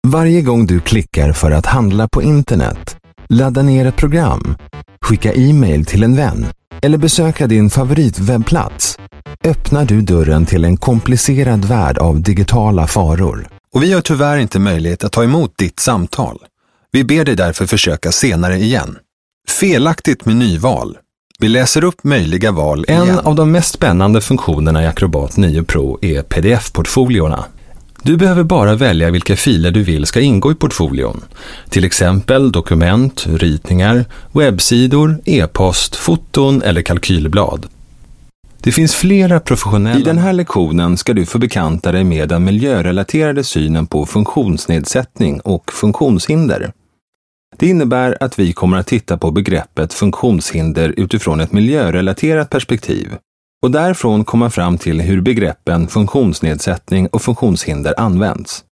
Varje gång du klickar för att handla på internet, ladda ner ett program, skicka e-mail till en vän eller besöka din favoritwebbplats, öppnar du dörren till en komplicerad värld av digitala faror. Och vi har tyvärr inte möjlighet att ta emot ditt samtal. Vi ber dig därför försöka senare igen. Felaktigt menyval. Vi läser upp möjliga val igen. En av de mest spännande funktionerna i Acrobat 9 Pro är PDF-portfoliorna. Du behöver bara välja vilka filer du vill ska ingå i portfolion. Till exempel dokument, ritningar, webbsidor, e-post, foton eller kalkylblad. Det finns flera professionella... I den här lektionen ska du få bekanta dig med den miljörelaterade synen på funktionsnedsättning och funktionshinder. Det innebär att vi kommer att titta på begreppet funktionshinder utifrån ett miljörelaterat perspektiv och därifrån komma fram till hur begreppen funktionsnedsättning och funktionshinder används.